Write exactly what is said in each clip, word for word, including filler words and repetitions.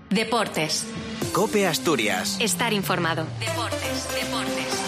Deportes. COPE Asturias. Estar informado. Deportes, deportes.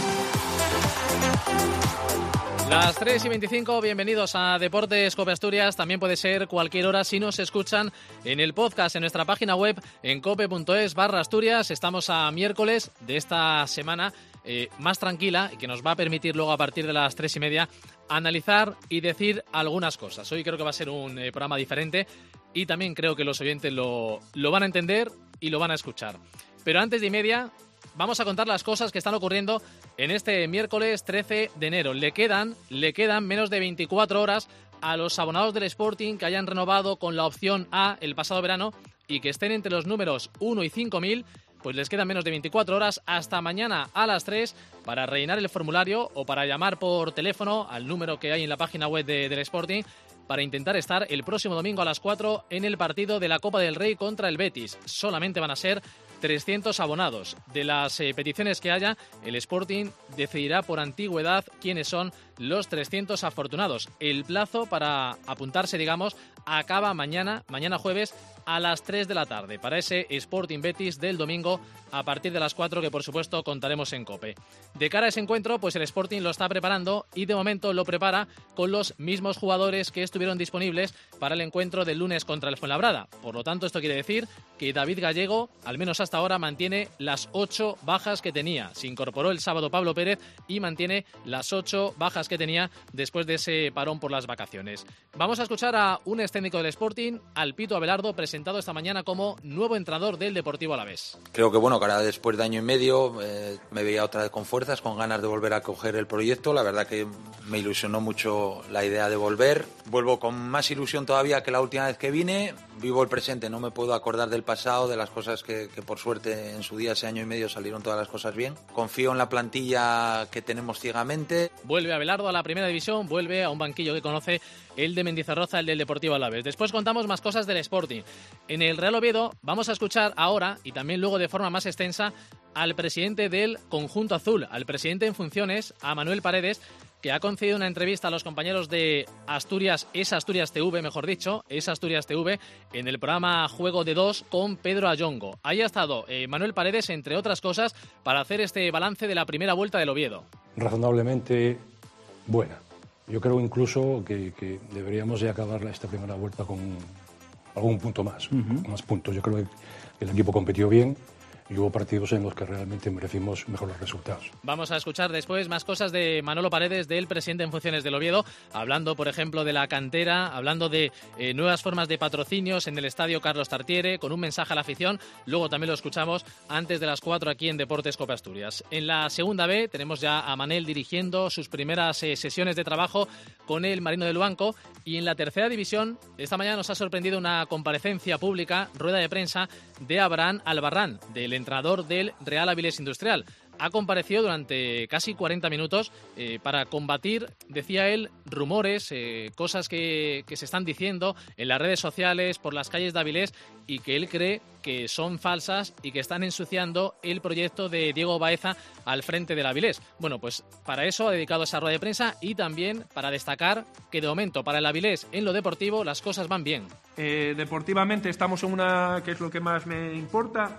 Las tres y veinticinco, bienvenidos a Deportes COPE Asturias. También puede ser cualquier hora si nos escuchan en el podcast, en nuestra página web, en cope.es barra Asturias. Estamos a miércoles de esta semana eh, más tranquila y que nos va a permitir luego a partir de las tres y media analizar y decir algunas cosas. Hoy creo que va a ser un eh, programa diferente y también creo que los oyentes lo, lo van a entender y lo van a escuchar. Pero antes de y media vamos a contar las cosas que están ocurriendo en este miércoles trece de enero. Le quedan, le quedan menos de veinticuatro horas a los abonados del Sporting que hayan renovado con la opción A el pasado verano y que estén entre los números uno y cinco mil, pues les quedan menos de veinticuatro horas hasta mañana a las tres para rellenar el formulario o para llamar por teléfono al número que hay en la página web de, del Sporting para intentar estar el próximo domingo a las cuatro en el partido de la Copa del Rey contra el Betis. Solamente van a ser trescientos abonados. De las eh, peticiones que haya, el Sporting decidirá por antigüedad quiénes son los trescientos afortunados. El plazo para apuntarse, digamos, acaba mañana, mañana jueves, a las tres de la tarde, para ese Sporting Betis del domingo a partir de las cuatro, que por supuesto contaremos en COPE. De cara a ese encuentro, pues el Sporting lo está preparando y de momento lo prepara con los mismos jugadores que estuvieron disponibles para el encuentro del lunes contra el Fuenlabrada. Por lo tanto, esto quiere decir que David Gallego, al menos hasta ahora, mantiene las ocho bajas que tenía. Se incorporó el sábado Pablo Pérez y mantiene las ocho bajas que tenía después de ese parón por las vacaciones. Vamos a escuchar a un ex técnico del Sporting, al Pito Abelardo, presentado esta mañana como nuevo entrenador del Deportivo Alavés. Creo que bueno, que ahora después de año y medio eh, me veía otra vez con fuerzas, con ganas de volver a coger el proyecto. La verdad que me ilusionó mucho la idea de volver. Vuelvo con más ilusión todavía que la última vez que vine. Vivo el presente, no me puedo acordar del pasado, de las cosas que, que por suerte en su día, ese año y medio, salieron todas las cosas bien. Confío en la plantilla que tenemos ciegamente. Vuelve Abelardo a la primera división, vuelve a un banquillo que conoce el de Mendizorroza, el del Deportivo Alavés. Después contamos más cosas del Sporting. En el Real Oviedo vamos a escuchar ahora y también luego de forma más extensa al presidente del conjunto azul, al presidente en funciones, a Manuel Paredes, que ha concedido una entrevista a los compañeros de Asturias, es Asturias T V, mejor dicho, es Asturias T V, en el programa Juego de Dos con Pedro Ayongo. Ahí ha estado eh, Manuel Paredes, entre otras cosas, para hacer este balance de la primera vuelta del Oviedo. Razonablemente buena. Yo creo incluso que, que deberíamos de acabar esta primera vuelta con algún punto más, uh-huh. más puntos. Yo creo que el equipo competió bien y hubo partidos en los que realmente merecimos mejores resultados. Vamos a escuchar después más cosas de Manolo Paredes, del presidente en funciones del Oviedo, hablando, por ejemplo, de la cantera, hablando de eh, nuevas formas de patrocinios en el estadio Carlos Tartiere, con un mensaje a la afición. Luego también lo escuchamos antes de las cuatro aquí en Deportes COPE Asturias. En la segunda B tenemos ya a Manel dirigiendo sus primeras eh, sesiones de trabajo con el Marino del Luanco. Y en la tercera división, esta mañana nos ha sorprendido una comparecencia pública, rueda de prensa, de Abraham Albarrán, del entrenador del Real Avilés Industrial. Ha comparecido durante casi cuarenta minutos eh, para combatir, decía él, rumores, eh, cosas que, que se están diciendo en las redes sociales, por las calles de Avilés, y que él cree que son falsas y que están ensuciando el proyecto de Diego Baeza al frente del Avilés. Bueno, pues para eso ha dedicado esa rueda de prensa y también para destacar que de momento para el Avilés en lo deportivo las cosas van bien. Eh, deportivamente estamos en una, que es lo que más me importa,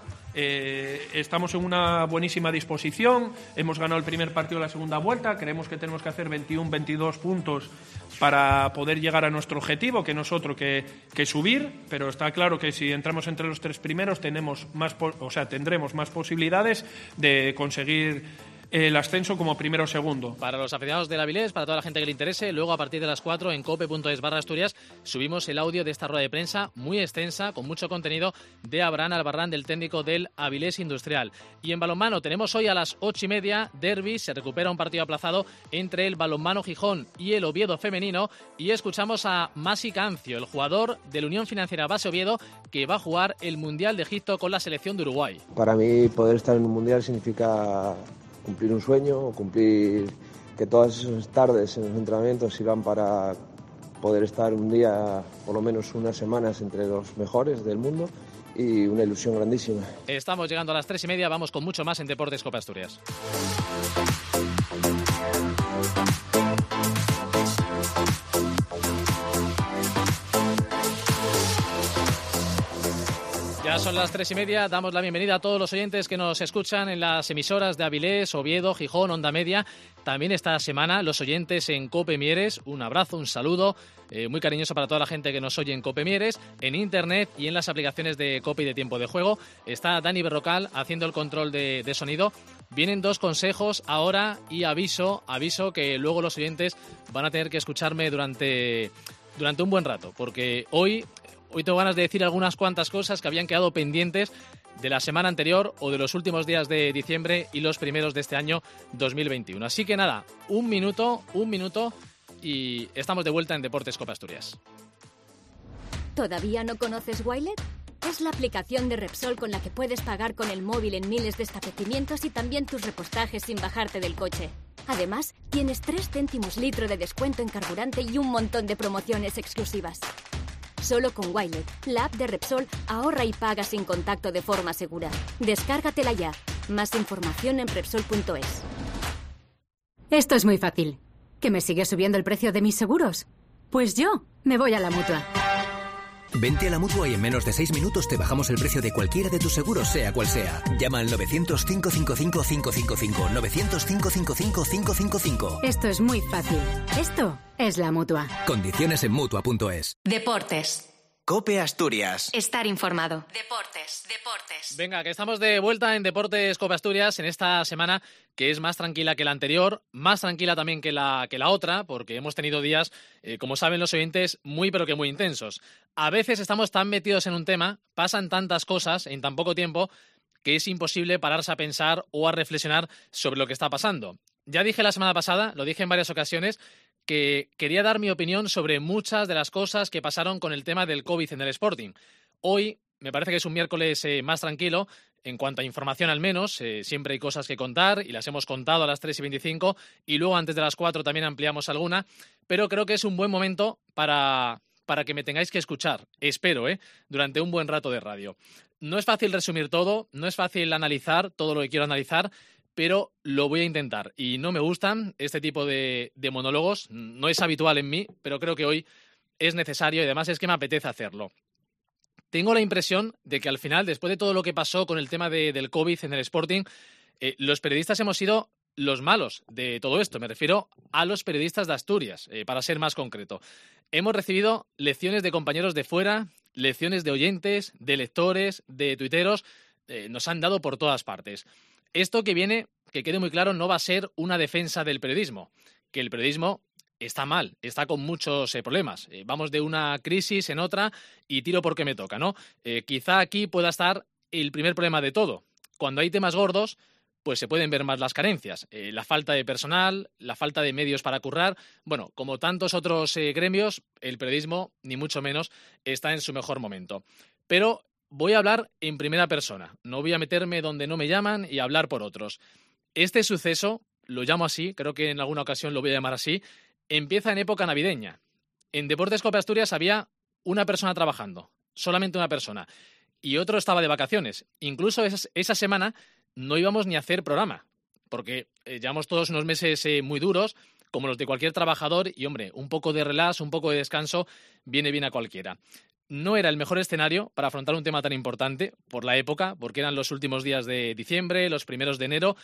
eh, estamos en una buenísima disposición, hemos ganado el primer partido de la segunda vuelta, creemos que tenemos que hacer veintiuno veintidós puntos para poder llegar a nuestro objetivo, que no es otro que, que subir, pero está claro que si entramos entre los tres primeros tenemos más, o sea, tendremos más posibilidades de conseguir el ascenso como primero o segundo. Para los aficionados del Avilés, para toda la gente que le interese, luego a partir de las cuatro en cope.es barra Asturias subimos el audio de esta rueda de prensa muy extensa, con mucho contenido, de Abraham Albarrán, del técnico del Avilés Industrial. Y en balonmano tenemos hoy a las ocho y media derbi, se recupera un partido aplazado entre el Balonmano Gijón y el Oviedo femenino, y escuchamos a Masi Cancio, el jugador de la Unión Financiera Base Oviedo, que va a jugar el Mundial de Egipto con la selección de Uruguay. Para mí poder estar en un Mundial significa cumplir un sueño, cumplir que todas esas tardes en los entrenamientos sirvan para poder estar un día, por lo menos unas semanas, entre los mejores del mundo, y una ilusión grandísima. Estamos llegando a las tres y media, vamos con mucho más en Deportes COPE Asturias. Ya son las tres y media, damos la bienvenida a todos los oyentes que nos escuchan en las emisoras de Avilés, Oviedo, Gijón, Onda Media. También esta semana los oyentes en Cope Mieres. Un abrazo, un saludo eh, muy cariñoso para toda la gente que nos oye en Cope Mieres, en internet y en las aplicaciones de Cope y de Tiempo de Juego. Está Dani Berrocal haciendo el control de, de sonido. Vienen dos consejos ahora y aviso, aviso que luego los oyentes van a tener que escucharme durante, durante un buen rato, porque hoy... Hoy tengo ganas de decir algunas cuantas cosas que habían quedado pendientes de la semana anterior o de los últimos días de diciembre y los primeros de este año dos mil veintiuno. Así que nada, un minuto, un minuto y estamos de vuelta en Deportes Cope Asturias. ¿Todavía no conoces Wilet? Es la aplicación de Repsol con la que puedes pagar con el móvil en miles de establecimientos y también tus repostajes sin bajarte del coche. Además, tienes tres céntimos litro de descuento en carburante y un montón de promociones exclusivas. Solo con Wilet, la app de Repsol, ahorra y paga sin contacto de forma segura. Descárgatela ya. Más información en Repsol punto es. Esto es muy fácil. ¿Que me sigue subiendo el precio de mis seguros? Pues yo me voy a la Mutua. Vente a la Mutua y en menos de seis minutos te bajamos el precio de cualquiera de tus seguros, sea cual sea. Llama al novecientos, cinco cinco cinco, cinco cinco cinco. novecientos, cinco cinco cinco, cinco cinco cinco. Esto es muy fácil. Esto es la Mutua. Condiciones en Mutua punto es. Deportes. Cope Asturias. Estar informado. Deportes, deportes. Venga, que estamos de vuelta en Deportes Cope Asturias en esta semana que es más tranquila que la anterior, más tranquila también que la, que la otra, porque hemos tenido días, eh, como saben los oyentes, muy pero que muy intensos. A veces estamos tan metidos en un tema, pasan tantas cosas en tan poco tiempo, que es imposible pararse a pensar o a reflexionar sobre lo que está pasando. Ya dije la semana pasada, lo dije en varias ocasiones, que quería dar mi opinión sobre muchas de las cosas que pasaron con el tema del COVID en el Sporting. Hoy me parece que es un miércoles eh, más tranquilo, en cuanto a información al menos, eh, siempre hay cosas que contar y las hemos contado a las tres y veinticinco y luego antes de las cuatro también ampliamos alguna, pero creo que es un buen momento para, para que me tengáis que escuchar, espero, eh, durante un buen rato de radio. No es fácil resumir todo, no es fácil analizar todo lo que quiero analizar, pero lo voy a intentar. Y no me gustan este tipo de, de monólogos, no es habitual en mí, pero creo que hoy es necesario y además es que me apetece hacerlo. Tengo la impresión de que al final, después de todo lo que pasó con el tema de, del COVID en el Sporting, eh, los periodistas hemos sido los malos de todo esto. Me refiero a los periodistas de Asturias, eh, para ser más concreto. Hemos recibido lecciones de compañeros de fuera, lecciones de oyentes, de lectores, de tuiteros, eh, nos han dado por todas partes. Esto que viene, que quede muy claro, no va a ser una defensa del periodismo, que el periodismo está mal, está con muchos eh, problemas. Eh, vamos de una crisis en otra y tiro porque me toca, ¿no? Eh, quizá aquí pueda estar el primer problema de todo. Cuando hay temas gordos, pues se pueden ver más las carencias. Eh, la falta de personal, la falta de medios para currar. Bueno, como tantos otros eh, gremios, el periodismo, ni mucho menos, está en su mejor momento. Pero voy a hablar en primera persona. No voy a meterme donde no me llaman y hablar por otros. Este suceso, lo llamo así, creo que en alguna ocasión lo voy a llamar así, empieza en época navideña. En Deportes Cope Asturias había una persona trabajando, solamente una persona, y otro estaba de vacaciones. Incluso esa, esa semana no íbamos ni a hacer programa, porque eh, llevamos todos unos meses eh, muy duros, como los de cualquier trabajador, y hombre, un poco de relax, un poco de descanso, viene bien a cualquiera. No era el mejor escenario para afrontar un tema tan importante por la época, porque eran los últimos días de diciembre, los primeros de enero,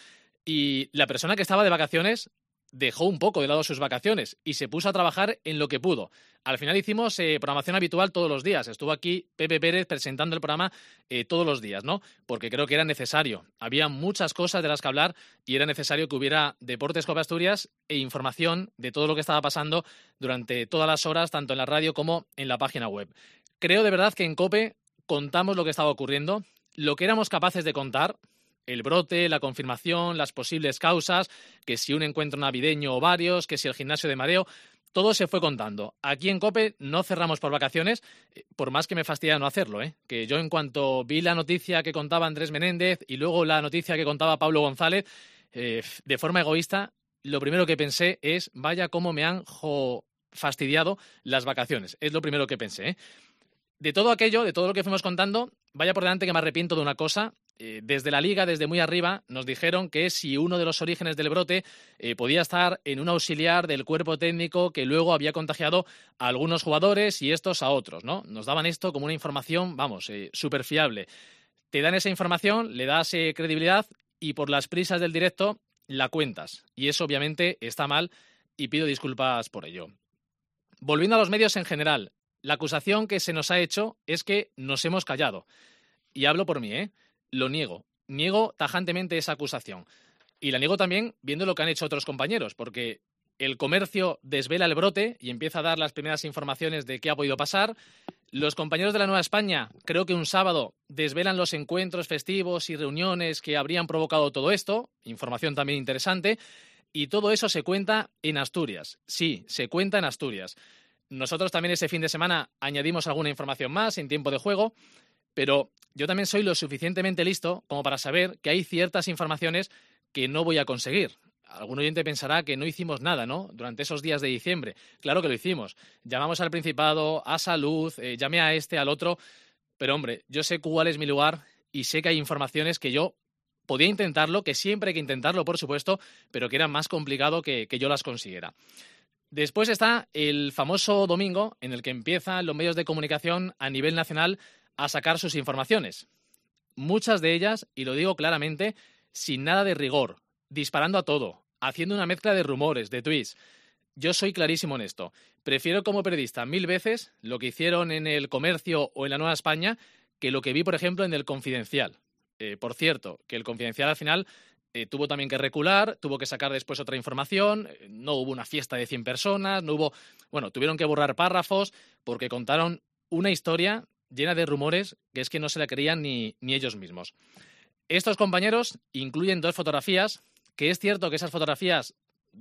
y la persona que estaba de vacaciones dejó un poco de lado sus vacaciones y se puso a trabajar en lo que pudo. Al final hicimos eh, programación habitual todos los días. Estuvo aquí Pepe Pérez presentando el programa eh, todos los días, ¿no? Porque creo que era necesario. Había muchas cosas de las que hablar y era necesario que hubiera Deportes Cope Asturias e información de todo lo que estaba pasando durante todas las horas, tanto en la radio como en la página web. Creo de verdad que en COPE contamos lo que estaba ocurriendo, lo que éramos capaces de contar, el brote, la confirmación, las posibles causas, que si un encuentro navideño o varios, que si el gimnasio de mareo, todo se fue contando. Aquí en COPE no cerramos por vacaciones, por más que me fastidia no hacerlo, ¿eh? Que yo en cuanto vi la noticia que contaba Andrés Menéndez y luego la noticia que contaba Pablo González, eh, de forma egoísta, lo primero que pensé es, vaya cómo me han jo, fastidiado las vacaciones. Es lo primero que pensé, ¿eh? De todo aquello, de todo lo que fuimos contando, vaya por delante que me arrepiento de una cosa, Eh, desde la Liga, desde muy arriba, nos dijeron que si uno de los orígenes del brote eh, podía estar en un auxiliar del cuerpo técnico que luego había contagiado a algunos jugadores y estos a otros, ¿no? Nos daban esto como una información, vamos, eh, súper fiable. Te dan esa información, le das eh, credibilidad y por las prisas del directo la cuentas. Y eso obviamente está mal y pido disculpas por ello. Volviendo a los medios en general, la acusación que se nos ha hecho es que nos hemos callado. Y hablo por mí, ¿eh? Lo niego. Niego tajantemente esa acusación. Y la niego también viendo lo que han hecho otros compañeros, porque El Comercio desvela el brote y empieza a dar las primeras informaciones de qué ha podido pasar. Los compañeros de la Nueva España, creo que un sábado, desvelan los encuentros festivos y reuniones que habrían provocado todo esto. Información también interesante. Y todo eso se cuenta en Asturias. Sí, se cuenta en Asturias. Nosotros también ese fin de semana añadimos alguna información más en tiempo de juego. Pero yo también soy lo suficientemente listo como para saber que hay ciertas informaciones que no voy a conseguir. Algún oyente pensará que no hicimos nada, ¿no? Durante esos días de diciembre. Claro que lo hicimos. Llamamos al Principado, a Salud, eh, llamé a este, al otro. Pero, hombre, yo sé cuál es mi lugar y sé que hay informaciones que yo podía intentarlo, que siempre hay que intentarlo, por supuesto, pero que era más complicado que, que yo las consiguiera. Después está el famoso domingo en el que empiezan los medios de comunicación a nivel nacional a sacar sus informaciones. Muchas de ellas, y lo digo claramente, sin nada de rigor, disparando a todo, haciendo una mezcla de rumores, de tweets. Yo soy clarísimo en esto. Prefiero como periodista mil veces lo que hicieron en El Comercio o en La Nueva España que lo que vi, por ejemplo, en El Confidencial. Eh, por cierto, que El Confidencial al final eh, tuvo también que recular, tuvo que sacar después otra información, eh, no hubo una fiesta de cien personas, no hubo... Bueno, tuvieron que borrar párrafos porque contaron una historia llena de rumores que es que no se la creían ni, ni ellos mismos. Estos compañeros incluyen dos fotografías, que es cierto que esas fotografías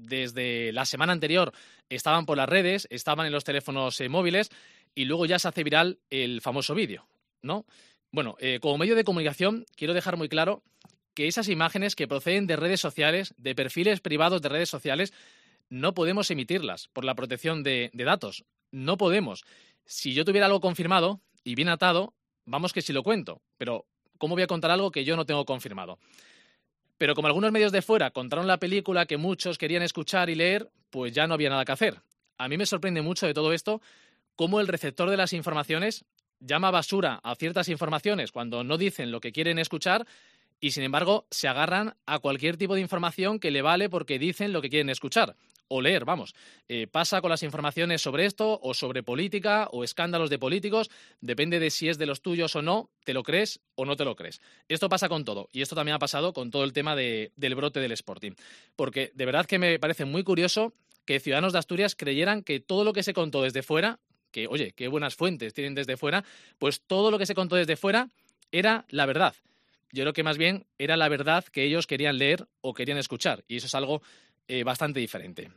desde la semana anterior estaban por las redes, estaban en los teléfonos eh, móviles y luego ya se hace viral el famoso vídeo, ¿no? Bueno, eh, como medio de comunicación quiero dejar muy claro que esas imágenes que proceden de redes sociales, de perfiles privados de redes sociales, no podemos emitirlas por la protección de, de datos. No podemos. Si yo tuviera algo confirmado y bien atado, vamos que sí lo cuento, pero ¿cómo voy a contar algo que yo no tengo confirmado? Pero como algunos medios de fuera contaron la película que muchos querían escuchar y leer, pues ya no había nada que hacer. A mí me sorprende mucho de todo esto cómo el receptor de las informaciones llama basura a ciertas informaciones cuando no dicen lo que quieren escuchar y, sin embargo, se agarran a cualquier tipo de información que le vale porque dicen lo que quieren escuchar. O leer, vamos. Eh, pasa con las informaciones sobre esto o sobre política o escándalos de políticos. Depende de si es de los tuyos o no, te lo crees o no te lo crees. Esto pasa con todo. Y esto también ha pasado con todo el tema de, del brote del Sporting. Porque de verdad que me parece muy curioso que ciudadanos de Asturias creyeran que todo lo que se contó desde fuera, que oye, qué buenas fuentes tienen desde fuera, pues todo lo que se contó desde fuera era la verdad. Yo creo que más bien era la verdad que ellos querían leer o querían escuchar. Y eso es algo Eh, bastante diferente.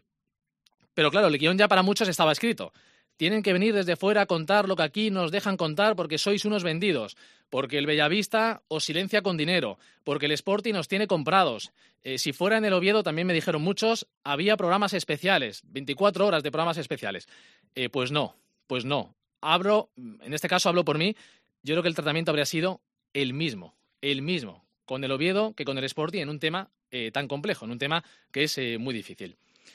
Pero claro, el guión ya para muchos estaba escrito. Tienen que venir desde fuera a contar lo que aquí nos dejan contar porque sois unos vendidos, porque el Bellavista os silencia con dinero, porque el Sporting os tiene comprados. Eh, si fuera en el Oviedo, también me dijeron muchos, había programas especiales, veinticuatro horas de programas especiales. Eh, pues no, pues no. Hablo, en este caso hablo por mí, yo creo que el tratamiento habría sido el mismo, el mismo, con el Oviedo que con el Sporting en un tema Eh, tan complejo, en un tema que es eh, muy difícil.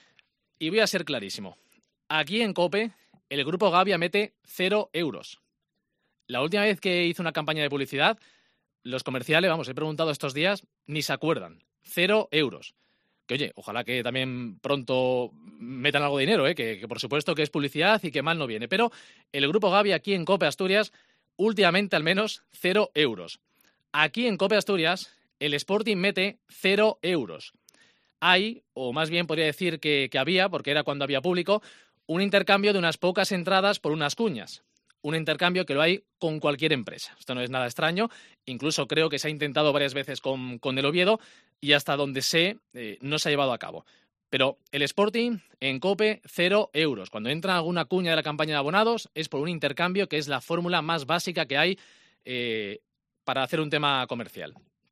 Y voy a ser clarísimo. Aquí en COPE, el Grupo Gavia mete cero euros. La última vez que hizo una campaña de publicidad, los comerciales, vamos, he preguntado estos días, ni se acuerdan. Cero euros. Que oye, ojalá que también pronto metan algo de dinero, ¿eh? que, que por supuesto que es publicidad y que mal no viene. Pero el Grupo Gavia aquí en COPE Asturias, últimamente al menos, cero euros. Aquí en COPE Asturias, el Sporting mete cero euros. Hay, o más bien podría decir que, que había, porque era cuando había público, un intercambio de unas pocas entradas por unas cuñas. Un intercambio que lo hay con cualquier empresa. Esto no es nada extraño. Incluso creo que se ha intentado varias veces con, con el Oviedo y hasta donde sé eh, no se ha llevado a cabo. Pero el Sporting en COPE, cero euros. Cuando entra alguna cuña de la campaña de abonados es por un intercambio que es la fórmula más básica que hay eh, para hacer un tema comercial.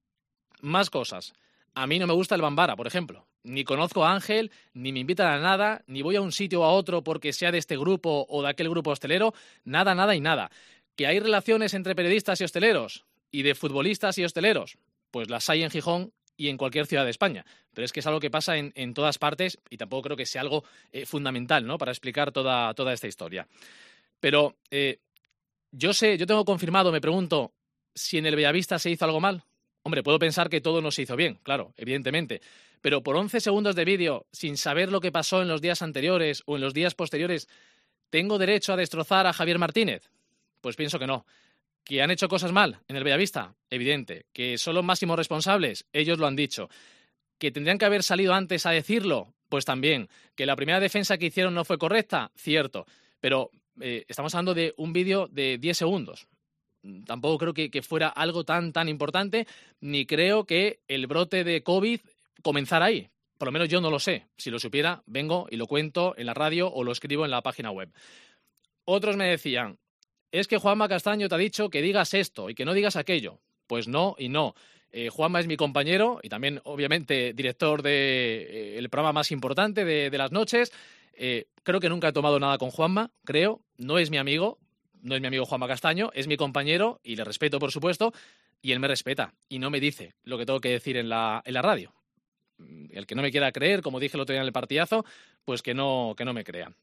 Más cosas. A mí no me gusta el Bambara, por ejemplo. Ni conozco a Ángel, ni me invitan a nada, ni voy a un sitio o a otro porque sea de este grupo o de aquel grupo hostelero. Nada, nada y nada. ¿Que hay relaciones entre periodistas y hosteleros? Y de futbolistas y hosteleros, pues las hay en Gijón y en cualquier ciudad de España. Pero es que es algo que pasa en, en todas partes y tampoco creo que sea algo eh, fundamental, ¿no?, para explicar toda, toda esta historia. Pero eh, yo sé, yo tengo confirmado, me pregunto, si en el Bellavista se hizo algo mal. Hombre, puedo pensar que todo no se hizo bien, claro, evidentemente. Pero por once segundos de vídeo, sin saber lo que pasó en los días anteriores o en los días posteriores, ¿tengo derecho a destrozar a Javier Martínez? Pues pienso que no. ¿Que han hecho cosas mal en el Bellavista? Evidente. ¿Que son los máximos responsables? Ellos lo han dicho. ¿Que tendrían que haber salido antes a decirlo? Pues también. ¿Que la primera defensa que hicieron no fue correcta? Cierto. Pero eh, estamos hablando de un vídeo de diez segundos. Tampoco creo que, que fuera algo tan, tan importante, ni creo que el brote de COVID comenzara ahí. Por lo menos yo no lo sé. Si lo supiera, vengo y lo cuento en la radio o lo escribo en la página web. Otros me decían, es que Juanma Castaño te ha dicho que digas esto y que no digas aquello. Pues no y no. Eh, Juanma es mi compañero y también, obviamente, director del de, eh, programa más importante de, de las noches. Eh, creo que nunca he tomado nada con Juanma, creo. No es mi amigo. No es mi amigo Juanma Castaño, es mi compañero y le respeto, por supuesto, y él me respeta y no me dice lo que tengo que decir en la, en la radio. El que no me quiera creer, como dije el otro día en el partidazo, pues que no, que no me crea.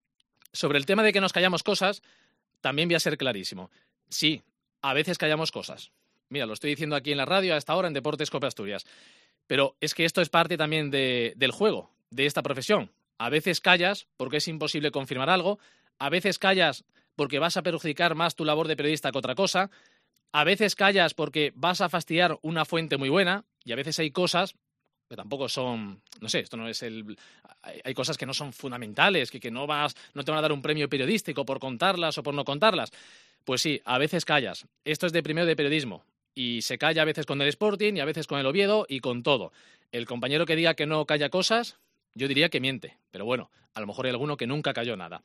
Sobre el tema de que nos callamos cosas, también voy a ser clarísimo. Sí, a veces callamos cosas. Mira, lo estoy diciendo aquí en la radio a esta hora en Deportes Cope Asturias. Pero es que esto es parte también de, del juego, de esta profesión. A veces callas porque es imposible confirmar algo, a veces callas porque vas a perjudicar más tu labor de periodista que otra cosa, a veces callas porque vas a fastidiar una fuente muy buena y a veces hay cosas que tampoco son, no sé, esto no es el... Hay cosas que no son fundamentales, que, que no, vas, no te van a dar un premio periodístico por contarlas o por no contarlas. Pues sí, a veces callas. Esto es de primero de periodismo y se calla a veces con el Sporting y a veces con el Oviedo y con todo. El compañero que diga que no calla cosas, yo diría que miente, pero bueno, a lo mejor hay alguno que nunca calló nada.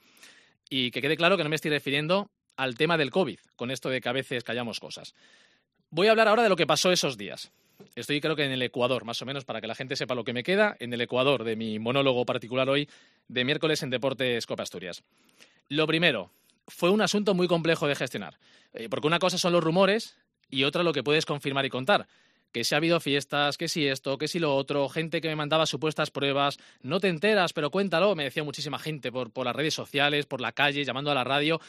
Y que quede claro que no me estoy refiriendo al tema del COVID, con esto de que a veces callamos cosas. Voy a hablar ahora de lo que pasó esos días. Estoy creo que en el Ecuador, más o menos, para que la gente sepa lo que me queda, en el Ecuador de mi monólogo particular hoy, de miércoles en Deportes Cope Asturias. Lo primero, fue un asunto muy complejo de gestionar, eh, porque una cosa son los rumores y otra lo que puedes confirmar y contar. Que si ha habido fiestas, que si esto, que si lo otro, gente que me mandaba supuestas pruebas, no te enteras, pero cuéntalo, me decía muchísima gente por, por las redes sociales, por la calle, llamando a la radio.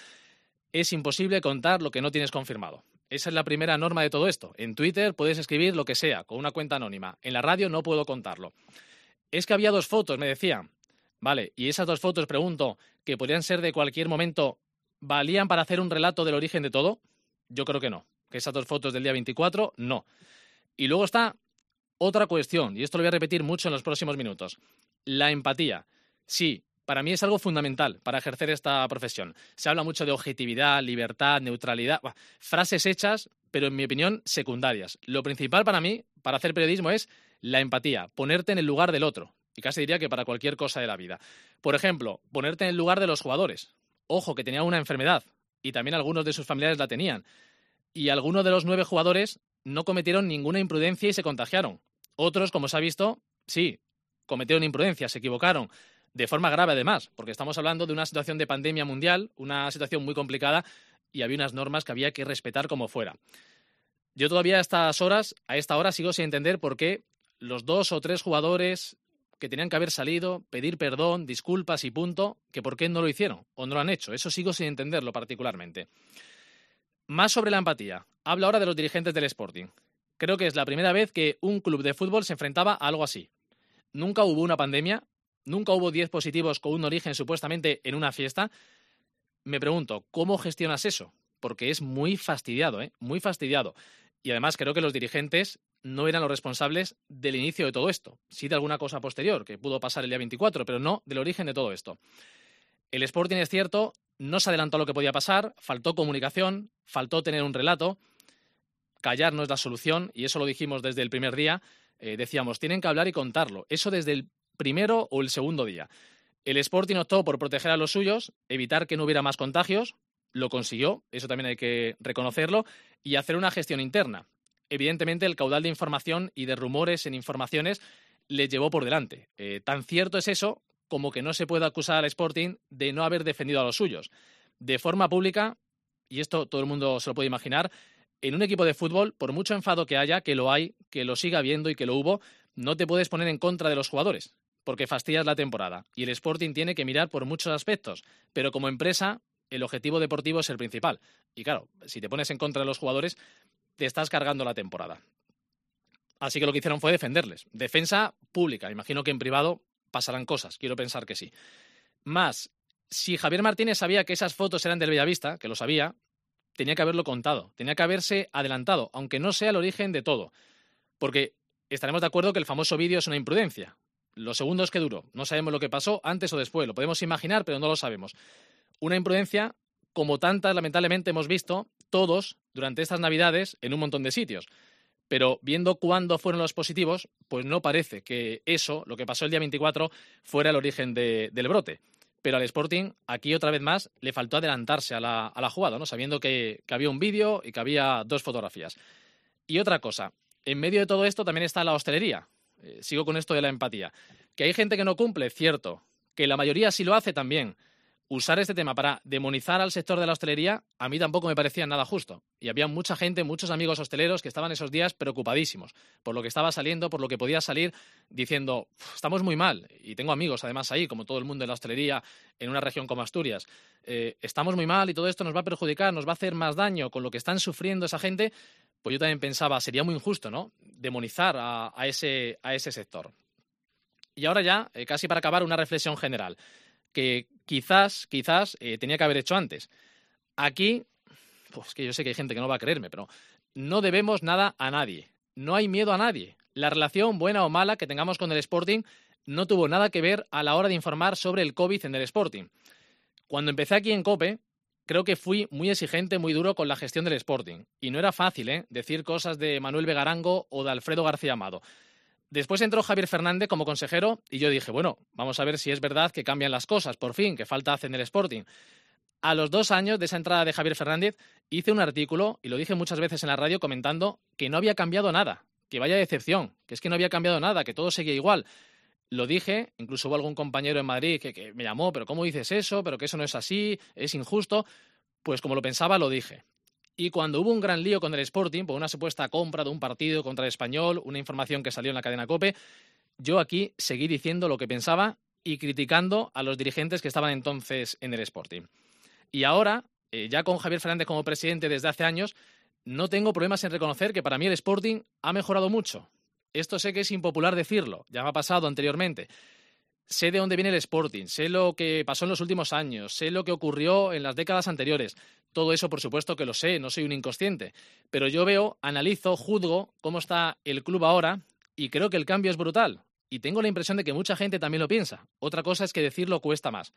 Es imposible contar lo que no tienes confirmado. Esa es la primera norma de todo esto. En Twitter puedes escribir lo que sea, con una cuenta anónima. En la radio no puedo contarlo. Es que había dos fotos, me decían. Vale, y esas dos fotos, pregunto, que podrían ser de cualquier momento, ¿valían para hacer un relato del origen de todo? Yo creo que no. Que esas dos fotos del día veinticuatro, no. Y luego está otra cuestión, y esto lo voy a repetir mucho en los próximos minutos. La empatía. Sí, para mí es algo fundamental para ejercer esta profesión. Se habla mucho de objetividad, libertad, neutralidad, bah, frases hechas, pero en mi opinión secundarias. Lo principal para mí, para hacer periodismo, es la empatía, ponerte en el lugar del otro. Y casi diría que para cualquier cosa de la vida. Por ejemplo, ponerte en el lugar de los jugadores. Ojo, que tenían una enfermedad, y también algunos de sus familiares la tenían. Y algunos de los nueve jugadores no cometieron ninguna imprudencia y se contagiaron. Otros, como se ha visto, sí, cometieron imprudencia, se equivocaron, de forma grave además, porque estamos hablando de una situación de pandemia mundial, una situación muy complicada y había unas normas que había que respetar como fuera. Yo todavía a estas horas, a esta hora sigo sin entender por qué los dos o tres jugadores que tenían que haber salido, pedir perdón, disculpas y punto, que por qué no lo hicieron o no lo han hecho. Eso sigo sin entenderlo particularmente. Más sobre la empatía. Hablo ahora de los dirigentes del Sporting. Creo que es la primera vez que un club de fútbol se enfrentaba a algo así. Nunca hubo una pandemia, nunca hubo diez positivos con un origen supuestamente en una fiesta. Me pregunto, ¿cómo gestionas eso? Porque es muy fastidiado, ¿eh? Muy fastidiado. Y además creo que los dirigentes no eran los responsables del inicio de todo esto. Sí de alguna cosa posterior, que pudo pasar el día veinticuatro, pero no del origen de todo esto. El Sporting, es cierto, no se adelantó a lo que podía pasar, faltó comunicación, faltó tener un relato. Callar no es la solución, y eso lo dijimos desde el primer día. Eh, decíamos, tienen que hablar y contarlo. Eso desde el primero o el segundo día. El Sporting optó por proteger a los suyos, evitar que no hubiera más contagios. Lo consiguió, eso también hay que reconocerlo, y hacer una gestión interna. Evidentemente, el caudal de información y de rumores en informaciones les llevó por delante. Eh, tan cierto es eso como que no se puede acusar al Sporting de no haber defendido a los suyos. De forma pública, y esto todo el mundo se lo puede imaginar, en un equipo de fútbol, por mucho enfado que haya, que lo hay, que lo siga habiendo y que lo hubo, no te puedes poner en contra de los jugadores, porque fastidias la temporada. Y el Sporting tiene que mirar por muchos aspectos, pero como empresa, el objetivo deportivo es el principal. Y claro, si te pones en contra de los jugadores, te estás cargando la temporada. Así que lo que hicieron fue defenderles. Defensa pública. Imagino que en privado pasarán cosas. Quiero pensar que sí. Más, si Javier Martínez sabía que esas fotos eran del Bellavista, que lo sabía, tenía que haberlo contado. Tenía que haberse adelantado, aunque no sea el origen de todo. Porque estaremos de acuerdo que el famoso vídeo es una imprudencia. Los segundos que duró. No sabemos lo que pasó antes o después. Lo podemos imaginar, pero no lo sabemos. Una imprudencia como tantas, lamentablemente, hemos visto todos durante estas Navidades en un montón de sitios. Pero viendo cuándo fueron los positivos, pues no parece que eso, lo que pasó el día veinticuatro, fuera el origen de, del brote. Pero al Sporting, aquí otra vez más, le faltó adelantarse a la, a la jugada, ¿no? Sabiendo que, que había un vídeo y que había dos fotografías. Y otra cosa, en medio de todo esto también está la hostelería. Eh, sigo con esto de la empatía. Que hay gente que no cumple, cierto. Que la mayoría sí lo hace también. Usar este tema para demonizar al sector de la hostelería a mí tampoco me parecía nada justo. Y había mucha gente, muchos amigos hosteleros que estaban esos días preocupadísimos por lo que estaba saliendo, por lo que podía salir, diciendo, estamos muy mal. Y tengo amigos además ahí, como todo el mundo en la hostelería, en una región como Asturias. Eh, estamos muy mal y todo esto nos va a perjudicar, nos va a hacer más daño con lo que están sufriendo esa gente. Pues yo también pensaba, sería muy injusto, ¿no? Demonizar a, a, ese, a ese sector. Y ahora ya, eh, casi para acabar, una reflexión general que quizás, quizás eh, tenía que haber hecho antes. Aquí, pues que yo sé que hay gente que no va a creerme, pero no debemos nada a nadie. No hay miedo a nadie. La relación, buena o mala, que tengamos con el Sporting no tuvo nada que ver a la hora de informar sobre el COVID en el Sporting. Cuando empecé aquí en COPE, creo que fui muy exigente, muy duro con la gestión del Sporting. Y no era fácil, ¿eh? decir cosas de Manuel Vegarango o de Alfredo García Amado. Después entró Javier Fernández como consejero y yo dije, bueno, vamos a ver si es verdad que cambian las cosas, por fin, que falta hacer en el Sporting. A los dos años de esa entrada de Javier Fernández hice un artículo, y lo dije muchas veces en la radio, comentando que no había cambiado nada, que vaya decepción, que es que no había cambiado nada, que todo seguía igual. Lo dije, incluso hubo algún compañero en Madrid que, que me llamó, pero ¿cómo dices eso? Pero que eso no es así, es injusto. Pues como lo pensaba, lo dije. Y cuando hubo un gran lío con el Sporting, por una supuesta compra de un partido contra el Español, una información que salió en la cadena COPE, yo aquí seguí diciendo lo que pensaba y criticando a los dirigentes que estaban entonces en el Sporting. Y ahora, eh, ya con Javier Fernández como presidente desde hace años, no tengo problemas en reconocer que para mí el Sporting ha mejorado mucho. Esto sé que es impopular decirlo, ya me ha pasado anteriormente. Sé de dónde viene el Sporting, sé lo que pasó en los últimos años, sé lo que ocurrió en las décadas anteriores. Todo eso, por supuesto, que lo sé, no soy un inconsciente. Pero yo veo, analizo, juzgo cómo está el club ahora y creo que el cambio es brutal. Y tengo la impresión de que mucha gente también lo piensa. Otra cosa es que decirlo cuesta más.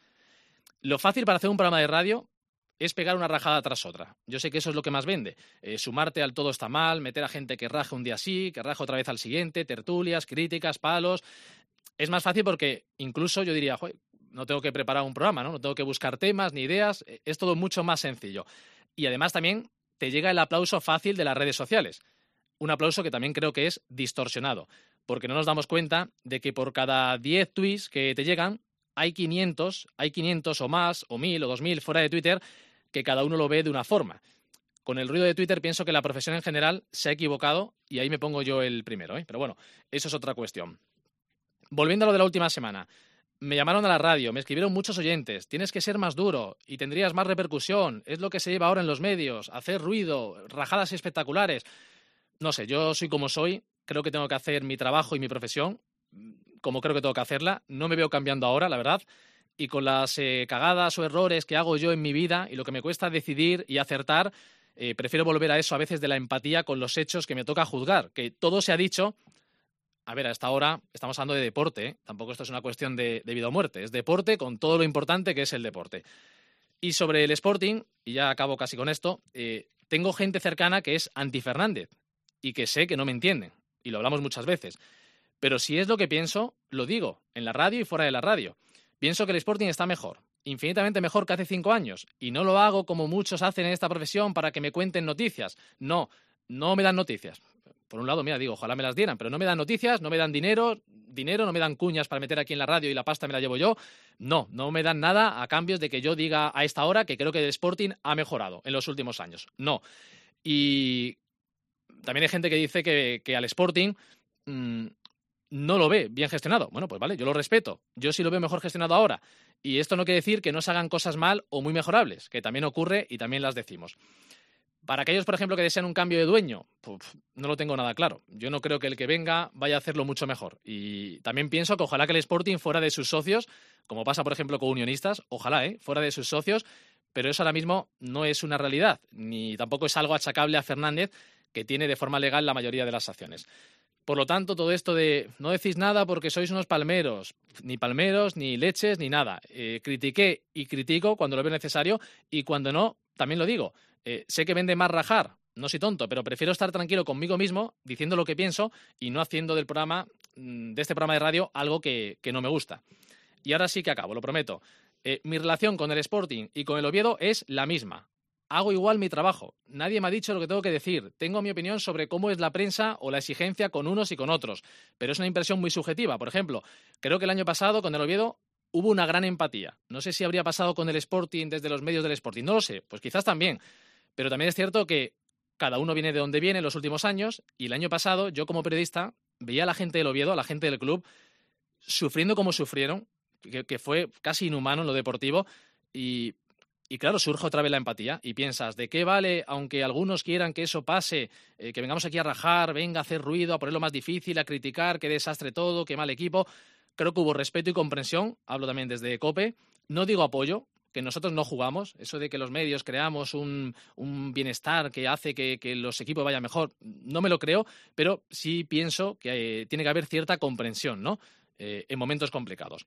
Lo fácil para hacer un programa de radio es pegar una rajada tras otra. Yo sé que eso es lo que más vende. Eh, sumarte al todo está mal, meter a gente que raje un día sí, que raje otra vez al siguiente, tertulias, críticas, palos. Es más fácil porque incluso yo diría, joder, no tengo que preparar un programa, ¿no? No tengo que buscar temas ni ideas, es todo mucho más sencillo. Y además también te llega el aplauso fácil de las redes sociales. Un aplauso que también creo que es distorsionado, porque no nos damos cuenta de que por cada diez tweets que te llegan, hay quinientos, hay quinientos o más, o mil o dos mil fuera de Twitter, que cada uno lo ve de una forma. Con el ruido de Twitter pienso que la profesión en general se ha equivocado y ahí me pongo yo el primero, ¿eh? Pero bueno, eso es otra cuestión. Volviendo a lo de la última semana. Me llamaron a la radio, me escribieron muchos oyentes. Tienes que ser más duro y tendrías más repercusión. Es lo que se lleva ahora en los medios. Hacer ruido, rajadas espectaculares. No sé, yo soy como soy. Creo que tengo que hacer mi trabajo y mi profesión como creo que tengo que hacerla. No me veo cambiando ahora, la verdad. Y con las eh, cagadas o errores que hago yo en mi vida y lo que me cuesta decidir y acertar, eh, prefiero volver a eso a veces de la empatía con los hechos que me toca juzgar. Que todo se ha dicho. A ver, a esta hora estamos hablando de deporte, ¿eh? Tampoco esto es una cuestión de, de vida o muerte. Es deporte con todo lo importante que es el deporte. Y sobre el Sporting, y ya acabo casi con esto, eh, tengo gente cercana que es anti-Fernández y que sé que no me entienden. Y lo hablamos muchas veces. Pero si es lo que pienso, lo digo, en la radio y fuera de la radio. Pienso que el Sporting está mejor, infinitamente mejor que hace cinco años. Y no lo hago como muchos hacen en esta profesión para que me cuenten noticias. No, no me dan noticias. Por un lado, mira, digo, ojalá me las dieran, pero no me dan noticias, no me dan dinero, dinero, no me dan cuñas para meter aquí en la radio y la pasta me la llevo yo. No, no me dan nada a cambios de que yo diga a esta hora que creo que el Sporting ha mejorado en los últimos años. No. Y también hay gente que dice que, que al Sporting mmm, no lo ve bien gestionado. Bueno, pues vale, yo lo respeto. Yo sí lo veo mejor gestionado ahora. Y esto no quiere decir que no se hagan cosas mal o muy mejorables, que también ocurre y también las decimos. Para aquellos, por ejemplo, que desean un cambio de dueño, pues no lo tengo nada claro. Yo no creo que el que venga vaya a hacerlo mucho mejor. Y también pienso que ojalá que el Sporting fuera de sus socios, como pasa, por ejemplo, con Unionistas, ojalá, ¿eh? fuera de sus socios, pero eso ahora mismo no es una realidad, ni tampoco es algo achacable a Fernández, que tiene de forma legal la mayoría de las acciones. Por lo tanto, todo esto de no decís nada porque sois unos palmeros, ni palmeros, ni leches, ni nada. Eh, critiqué y critico cuando lo veo necesario y cuando no, también lo digo. Eh, sé que vende más rajar, no soy tonto, pero prefiero estar tranquilo conmigo mismo, diciendo lo que pienso y no haciendo del programa, de este programa de radio, algo que, que no me gusta. Y ahora sí que acabo, lo prometo. Eh, mi relación con el Sporting y con el Oviedo es la misma. Hago igual mi trabajo. Nadie me ha dicho lo que tengo que decir. Tengo mi opinión sobre cómo es la prensa o la exigencia con unos y con otros. Pero es una impresión muy subjetiva. Por ejemplo, creo que el año pasado con el Oviedo hubo una gran empatía. No sé si habría pasado con el Sporting desde los medios del Sporting. No lo sé. Pues quizás también. Pero también es cierto que cada uno viene de donde viene en los últimos años. Y el año pasado, yo como periodista, veía a la gente del Oviedo, a la gente del club, sufriendo como sufrieron, que, que fue casi inhumano en lo deportivo. Y... Y claro, surge otra vez la empatía y piensas, ¿de qué vale, aunque algunos quieran que eso pase, eh, que vengamos aquí a rajar, venga a hacer ruido, a ponerlo más difícil, a criticar, qué desastre todo, qué mal equipo? Creo que hubo respeto y comprensión, hablo también desde COPE, no digo apoyo, que nosotros no jugamos, eso de que los medios creamos un, un bienestar que hace que, que los equipos vayan mejor, no me lo creo, pero sí pienso que eh, tiene que haber cierta comprensión, ¿no? Eh, en momentos complicados.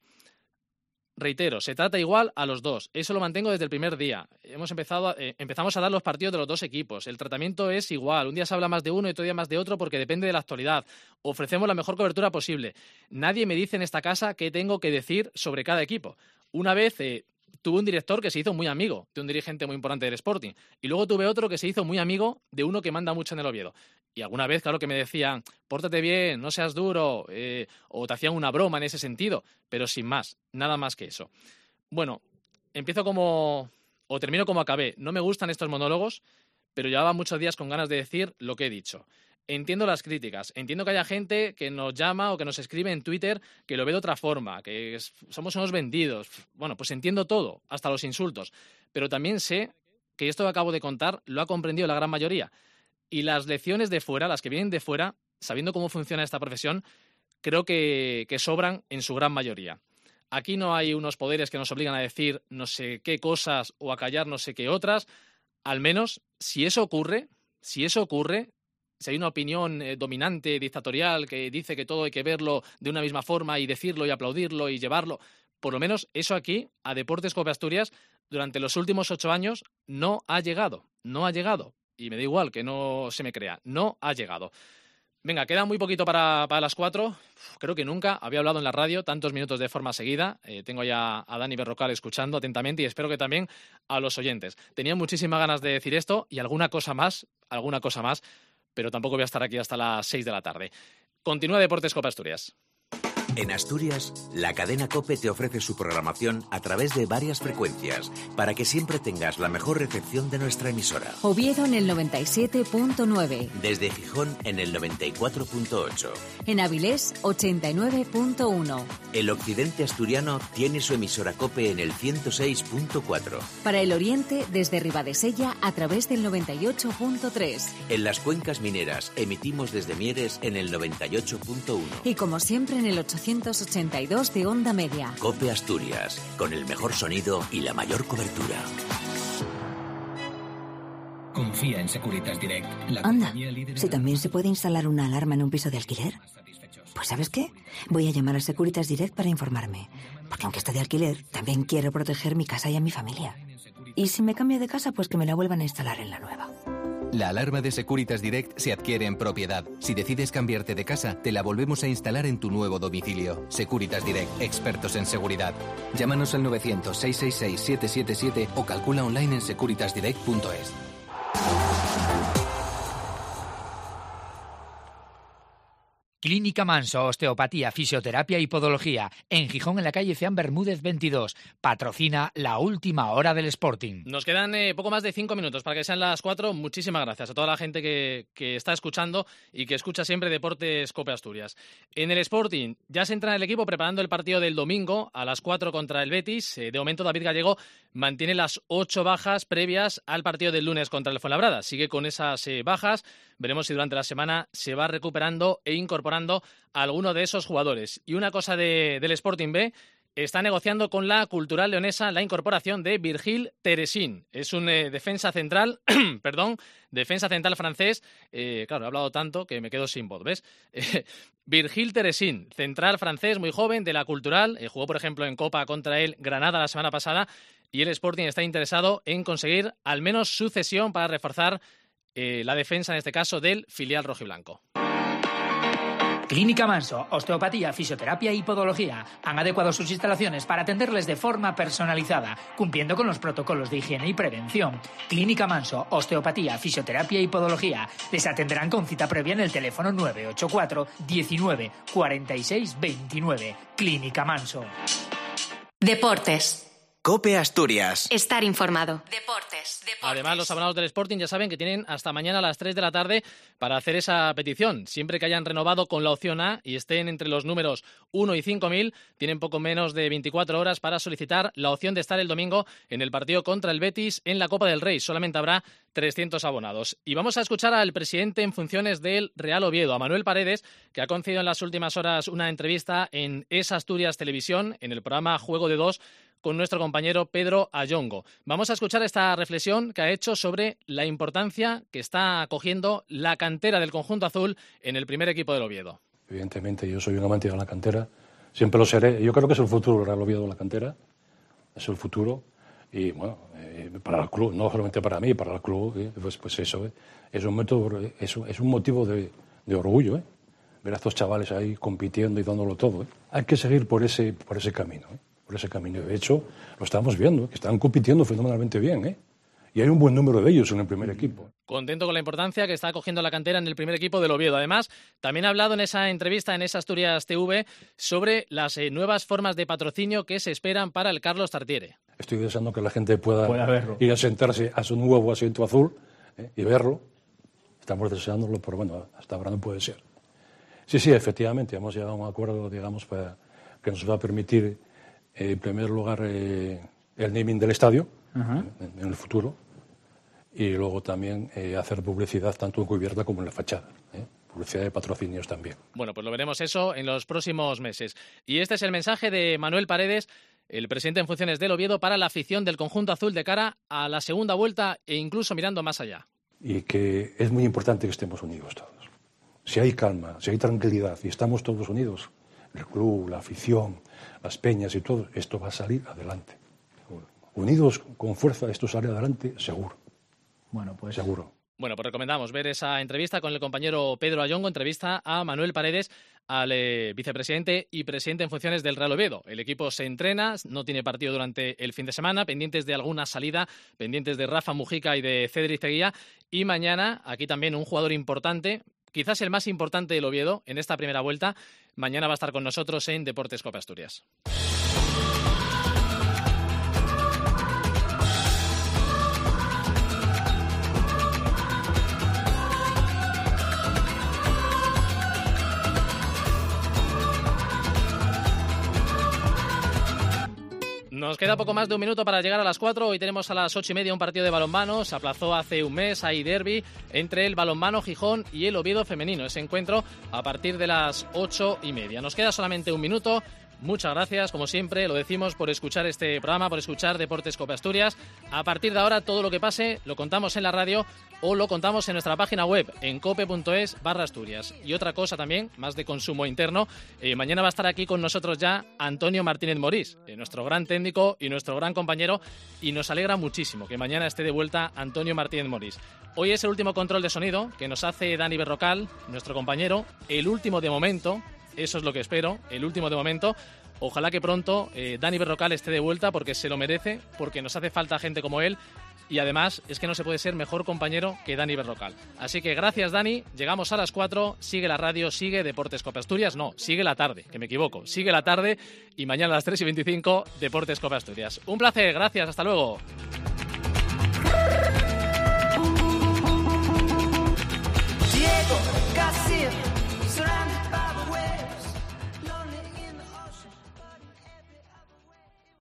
Reitero, se trata igual a los dos. Eso lo mantengo desde el primer día. Hemos empezado a, eh, empezamos a dar los partidos de los dos equipos. El tratamiento es igual. Un día se habla más de uno y otro día más de otro porque depende de la actualidad. Ofrecemos la mejor cobertura posible. Nadie me dice en esta casa qué tengo que decir sobre cada equipo. Una vez eh, tuve un director que se hizo muy amigo de un dirigente muy importante del Sporting. Y luego tuve otro que se hizo muy amigo de uno que manda mucho en el Oviedo. Y alguna vez, claro que me decían, pórtate bien, no seas duro, eh, o te hacían una broma en ese sentido, pero sin más, nada más que eso. Bueno, empiezo como, o termino como acabé. No me gustan estos monólogos, pero llevaba muchos días con ganas de decir lo que he dicho. Entiendo las críticas, entiendo que haya gente que nos llama o que nos escribe en Twitter que lo ve de otra forma, que es, somos unos vendidos. Bueno, pues entiendo todo, hasta los insultos, pero también sé que esto que acabo de contar lo ha comprendido la gran mayoría. Y las lecciones de fuera, las que vienen de fuera, sabiendo cómo funciona esta profesión, creo que, que sobran en su gran mayoría. Aquí no hay unos poderes que nos obligan a decir no sé qué cosas o a callar no sé qué otras. Al menos, si eso ocurre, si eso ocurre, si hay una opinión eh, dominante, dictatorial, que dice que todo hay que verlo de una misma forma y decirlo y aplaudirlo y llevarlo, por lo menos eso aquí, a Deportes Cope Asturias, durante los últimos ocho años, no ha llegado, no ha llegado. Y me da igual que no se me crea, no ha llegado. Venga, queda muy poquito para, para las cuatro. Creo que nunca había hablado en la radio tantos minutos de forma seguida. Eh, tengo ya a Dani Berrocal escuchando atentamente y espero que también a los oyentes. Tenía muchísimas ganas de decir esto y alguna cosa más, alguna cosa más, pero tampoco voy a estar aquí hasta las seis de la tarde. Continúa Deportes Cope Asturias. En Asturias, la cadena COPE te ofrece su programación a través de varias frecuencias para que siempre tengas la mejor recepción de nuestra emisora. Oviedo en el noventa y siete punto nueve. Desde Gijón en el noventa y cuatro punto ocho. En Avilés, ochenta y nueve punto uno. El occidente asturiano tiene su emisora COPE en el ciento seis punto cuatro. Para el oriente, desde Ribadesella a través del noventa y ocho punto tres. En las cuencas mineras emitimos desde Mieres en el noventa y ocho punto uno. Y como siempre en el ochocientos ochenta y dos de Onda Media. COPE Asturias, con el mejor sonido y la mayor cobertura. Confía en Securitas Direct. La Anda, si también se puede instalar una alarma en un piso de alquiler. Pues ¿sabes qué? Voy a llamar a Securitas Direct para informarme. Porque aunque esté de alquiler, también quiero proteger mi casa y a mi familia. Y si me cambio de casa, pues que me la vuelvan a instalar en la nueva. La alarma de Securitas Direct se adquiere en propiedad. Si decides cambiarte de casa, te la volvemos a instalar en tu nuevo domicilio. Securitas Direct, expertos en seguridad. Llámanos al novecientos, seiscientos sesenta y seis, setecientos setenta y siete o calcula online en securitas direct punto es. Clínica Manso, osteopatía, fisioterapia y podología. En Gijón, en la calle Ceán Bermúdez veintidós. Patrocina La Última Hora del Sporting. Nos quedan eh, poco más de cinco minutos para que sean las cuatro. Muchísimas gracias a toda la gente que, que está escuchando y que escucha siempre Deportes Cope Asturias. En el Sporting ya se entra en el equipo preparando el partido del domingo a las cuatro contra el Betis. Eh, de momento David Gallego mantiene las ocho bajas previas al partido del lunes contra el Fuenlabrada. Sigue con esas eh, bajas. Veremos si durante la semana se va recuperando e incorporando a alguno de esos jugadores. Y una cosa de, del Sporting B, está negociando con la Cultural Leonesa la incorporación de Virgil Teresín. Es un eh, defensa central, perdón, defensa central francés. Eh, claro, he hablado tanto que me quedo sin voz, ¿ves? Eh, Virgil Teresín, central francés, muy joven, de la Cultural. Eh, jugó, por ejemplo, en Copa contra el Granada la semana pasada. Y el Sporting está interesado en conseguir al menos su cesión para reforzar eh, la defensa, en este caso, del filial rojiblanco. Clínica Manso, osteopatía, fisioterapia y podología. Han adecuado sus instalaciones para atenderles de forma personalizada, cumpliendo con los protocolos de higiene y prevención. Clínica Manso, osteopatía, fisioterapia y podología. Les atenderán con cita previa en el teléfono nueve ocho cuatro diecinueve cuarenta y seis veintinueve. Clínica Manso. Deportes. COPE Asturias. Estar informado. Deportes, deportes. Además, los abonados del Sporting ya saben que tienen hasta mañana a las tres de la tarde para hacer esa petición. Siempre que hayan renovado con la opción A y estén entre los números uno y cinco mil, tienen poco menos de veinticuatro horas para solicitar la opción de estar el domingo en el partido contra el Betis en la Copa del Rey. Solamente habrá trescientos abonados. Y vamos a escuchar al presidente en funciones del Real Oviedo, a Manuel Paredes, que ha concedido en las últimas horas una entrevista en Es Asturias Televisión, en el programa Juego de Dos, con nuestro compañero Pedro Ayongo. Vamos a escuchar esta reflexión que ha hecho sobre la importancia que está cogiendo la cantera del conjunto azul en el primer equipo del Oviedo. Evidentemente, yo soy un amante de la cantera, siempre lo seré. Yo creo que es el futuro del Real Oviedo, la cantera, es el futuro. Y bueno, eh, para el club, no solamente para mí, para el club, eh, pues, pues eso, eh, es, un motivo, es, es un motivo de, de orgullo, eh, ver a estos chavales ahí compitiendo y dándolo todo. Eh. Hay que seguir por ese, por ese camino, eh. por ese camino. De hecho, lo estamos viendo, que están compitiendo fenomenalmente bien, ¿eh? Y hay un buen número de ellos en el primer equipo. Contento con la importancia que está cogiendo la cantera en el primer equipo del Oviedo. Además, también ha hablado en esa entrevista en esa Asturias T V sobre las eh, nuevas formas de patrocinio que se esperan para el Carlos Tartiere. Estoy deseando que la gente pueda ir a sentarse a su nuevo asiento azul, ¿eh? y verlo. Estamos deseándolo, pero bueno, hasta ahora no puede ser. Sí, sí, efectivamente, hemos llegado a un acuerdo, digamos, para, que nos va a permitir, eh, en primer lugar, eh, el naming del estadio, uh-huh. en, en el futuro, y luego también eh, hacer publicidad tanto en cubierta como en la fachada, ¿eh? Publicidad de patrocinios también. Bueno, pues lo veremos eso en los próximos meses. Y este es el mensaje de Manuel Paredes, el presidente en funciones del Oviedo, para la afición del conjunto azul de cara a la segunda vuelta e incluso mirando más allá. Y que es muy importante que estemos unidos todos. Si hay calma, si hay tranquilidad y estamos todos unidos, el club, la afición, las peñas y todo, esto va a salir adelante. Seguro. Unidos con fuerza, esto sale adelante seguro. Bueno, pues seguro. Bueno, pues recomendamos ver esa entrevista con el compañero Pedro Ayongo, entrevista a Manuel Paredes, al eh, vicepresidente y presidente en funciones del Real Oviedo. El equipo se entrena, no tiene partido durante el fin de semana, pendientes de alguna salida, pendientes de Rafa Mujica y de Cedric Teguía. Y mañana, aquí también un jugador importante, quizás el más importante del Oviedo en esta primera vuelta. Mañana va a estar con nosotros en Deportes Cope Asturias. Nos queda poco más de un minuto para llegar a las cuatro. Hoy tenemos a las ocho y media un partido de balonmano. Se aplazó hace un mes, hay derbi entre el balonmano Gijón y el Oviedo femenino. Ese encuentro a partir de las ocho y media. Nos queda solamente un minuto. Muchas gracias, como siempre, lo decimos, por escuchar este programa, por escuchar Deportes Cope Asturias. A partir de ahora, todo lo que pase lo contamos en la radio o lo contamos en nuestra página web, en cope.es barra Asturias. Y otra cosa también, más de consumo interno, eh, mañana va a estar aquí con nosotros ya Antonio Martínez Morís, eh, nuestro gran técnico y nuestro gran compañero, y nos alegra muchísimo que mañana esté de vuelta Antonio Martínez Morís. Hoy es el último control de sonido que nos hace Dani Berrocal, nuestro compañero, el último de momento. Eso es lo que espero, el último de momento. Ojalá que pronto eh, Dani Berrocal esté de vuelta porque se lo merece, porque nos hace falta gente como él y además es que no se puede ser mejor compañero que Dani Berrocal. Así que gracias, Dani, llegamos a las cuatro, sigue la radio, sigue Deportes Cope Asturias, no, sigue la tarde, que me equivoco, sigue la tarde y mañana a las tres y veinticinco Deportes Cope Asturias. Un placer, gracias, hasta luego. Diego Garcia.